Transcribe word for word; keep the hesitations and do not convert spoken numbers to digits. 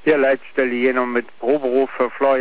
Heel uitstel hier nog met Proberhof für Fly